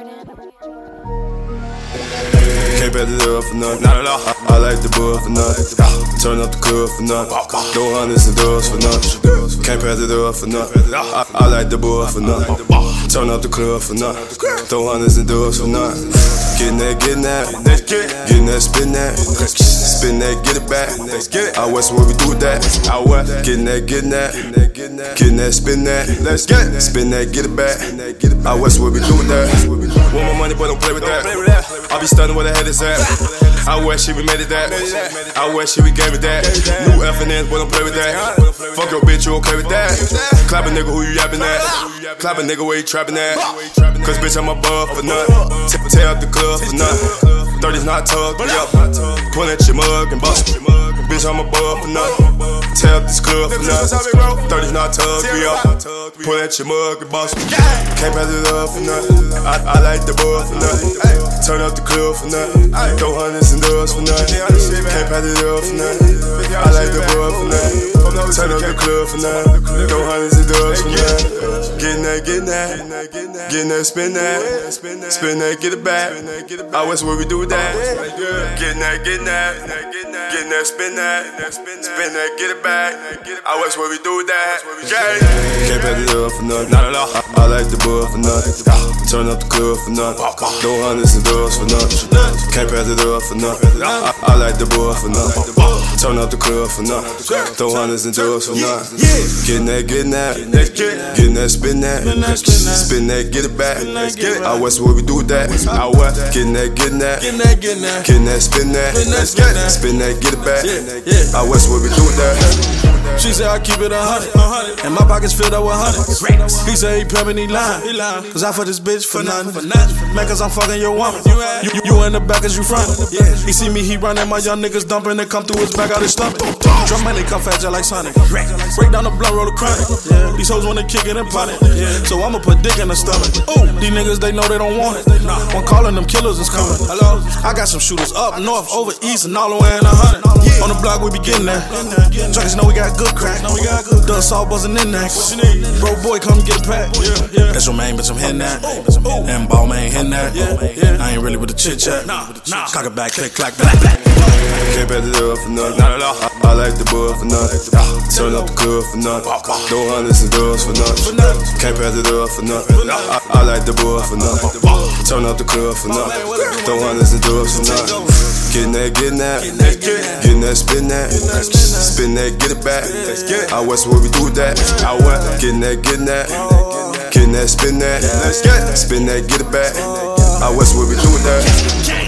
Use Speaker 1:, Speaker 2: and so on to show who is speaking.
Speaker 1: Can't pass it up for nothing, not at all. I like the bud for nothing. Turn up the club for nothing. Throw hundreds and doors for nothing. Can't pass it up for nothing. I like the bud for nothing. Turn up the club for nothing. Throw hundreds and doors for nothing. Getting that, getting that, spin that, get it back. Out west, where we do that. Out west, getting that, spin that, spin that, get it back. Out west, where we do that. Want my money, but don't play with that. I be stunning where the head is at. Out west, shit, we made it that. Out west, shit, we gave it that. New F&N's, but don't play with that. Fuck your bitch, you okay with that? Clap a nigga, who you yapping at? Clap a nigga, where you trapping at? Cause bitch, I'm above for nothing. Tear out the club for nothing. 30's not tugged, me up. Pull at your mug and bust it. Bitch, I'm above for nothing. Tear out this club for nothing. 30's not tugged, me up. Pull at your mug and bust it. Can't pass it up for nothing. I like the bud for nothing. Turn up the club for nothing. Throw hundreds and doors for nothing. Can't pass it up for nothing. I like the bud for nothing. Turn up the club for nothing. Throw hundreds and doors for nothing. Getting that, spin that, get it back. Out west where we do that. Getting that, spin that, get it back. Out west where we do that. Can't pass it up for nothing, not at all. I like the bud for nothing. Turn up the club for nothing. Throw hundreds and doors for nothing. Can't pass it up for nothing. I like the bud for nothing. Turn up the club for nothing. Throw hundreds and doors for nothing. Getting that, spin that, get it back. Out west where we do that. Out west, getting that, spin that, get it back. Out west where we do that.
Speaker 2: She said I keep it 100, and my pockets filled up with hundreds. He said he pimp and he lying, cause I fuck this bitch for nothing. Man, cause I'm fucking your woman. You in the back cause you front. He see me, he running, my young niggas dumping, they come through his back out his stomach. Drum man, they come fat just like Sonic. Break down the blunt, roll the chronic. These hoes wanna kick it and pot it, so I'ma put dick in the stomach. These niggas, they know they don't want it. When calling them killers is coming. I got some shooters up north, over east, and all the way in 100. On the block, we be getting there. Junkies know we got good crack. Done saw buzzing in that. Bro, boy, come get a pack. That's your main, bitch, I'm hitting that. And ball man hitting that. I ain't really with the chit chat. Cock it back, click, clack, back.
Speaker 1: Can't pass it up for nothing, not at all. I like the bud for nothing. Turn up the club for nothing. Throw hundreds and doors for nothing. Can't pass it up for nothing. I like the bud for nothing. Turn up the club for nothing. Throw hundreds and doors for nothing. Getting that, spin that, get it back. Out west where we do that. Out west, getting that, spin that, get it back. Out west where we do that.